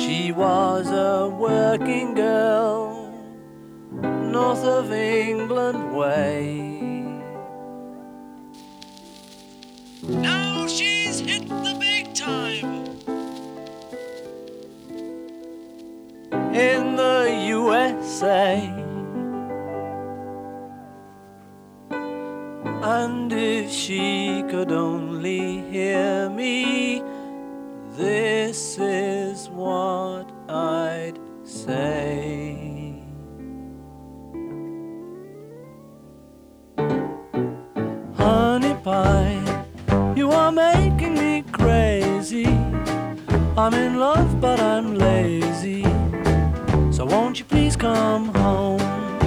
She was a working girl, north of England way. Now she's hit the big time in the USA. And if she could only hear me, this is what I'd say. Honey pie, you are making me crazy. I'm in love but I'm lazy, so won't you please come home?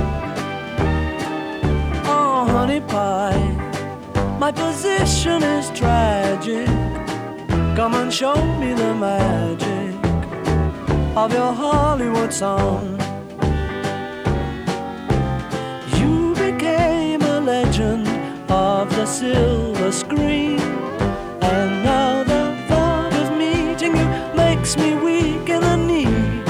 Oh honey pie, my position is tragic. Come and show me the magic of your Hollywood song. You became a legend of the silver screen, and now the thought of meeting you makes me weak in the knee.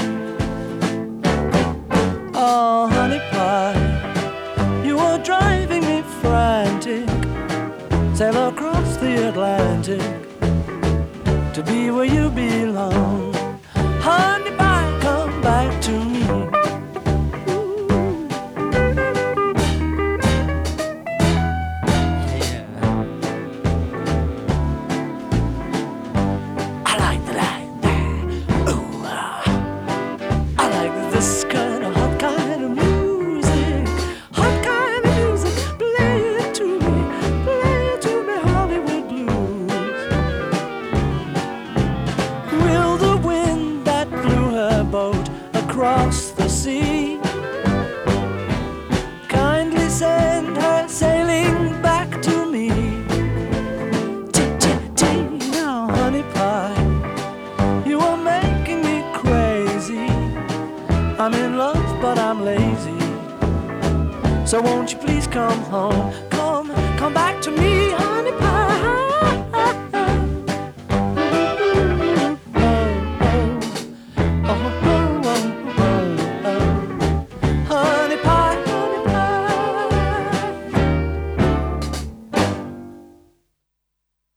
Oh honey pie, you are driving me frantic. Sail across the Atlantic to be where you belong. Honey pie, come back to me. Yeah. I like that. Ooh, I like this kind of hot kind of music. Hot kind of music. Play it to me, Hollywood blues. Will the wind that blew her boat across the sea kindly send her sailing back to me? Now honey pie, you are making me crazy. I'm in love but I'm lazy, so won't you please come home? Come back to me, honey.